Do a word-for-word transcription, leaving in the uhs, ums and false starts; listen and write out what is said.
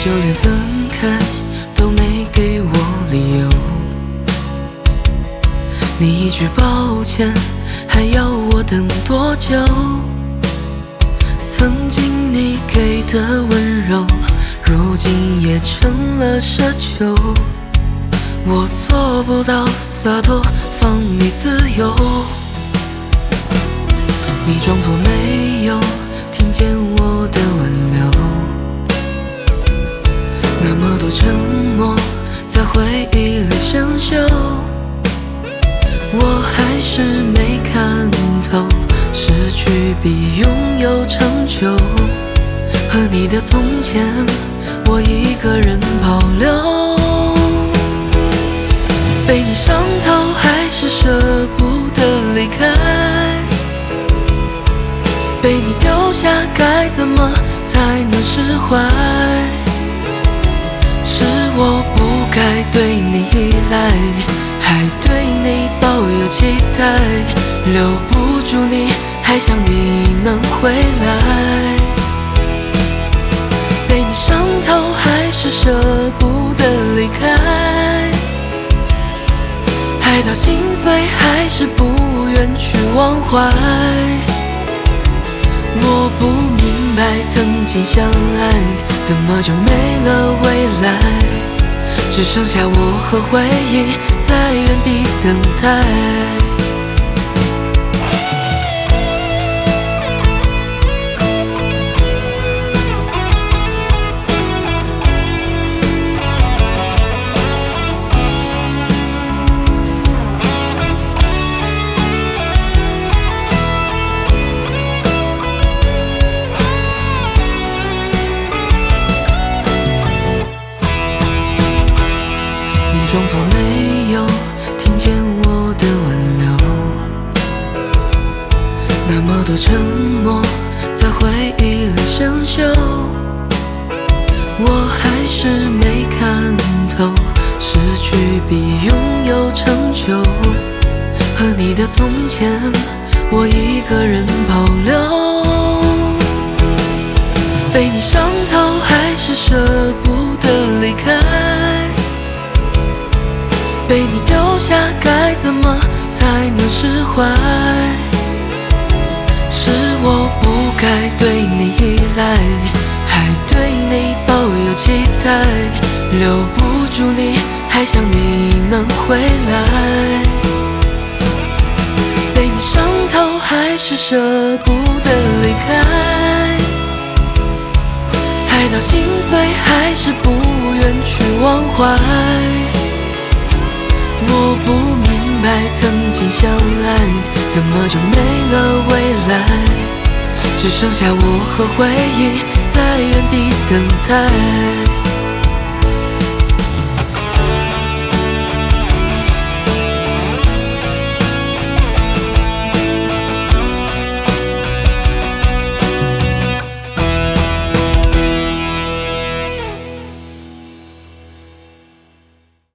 就连分开都没给我理由，你一句抱歉还要我等多久？曾经你给的温柔，如今也成了奢求。我做不到洒脱，放你自由。你装作没有听见我的挽留，那么多承诺在回忆里生锈，我还是没看透，失去比拥有长久。和你的从前，我一个人保留。被你伤透，还是舍不得离开。被你丢下，该怎么才能释怀？是我不该对你依赖，还对你抱有期待，留不住你，还想你能回来。被你伤透，还是舍不得离开。爱到心碎，还是不愿去忘怀。我不明白，曾经相爱，怎么就没了未来？只剩下我和回忆，在原地等待。装作没有听见我的挽留，那么多承诺在回忆里生锈，我还是没看透，失去比拥有长久。和你的从前，我一个人保留。被你伤透，还是舍不得离开。被你丢下，该怎么才能释怀？是我不该对你依赖，还对你抱有期待，留不住你，还想你能回来。被你伤透，还是舍不得离开。爱到心碎，还是不愿去忘怀。我不明白，曾经相爱，怎么就没了未来？只剩下我和回忆，在原地等待。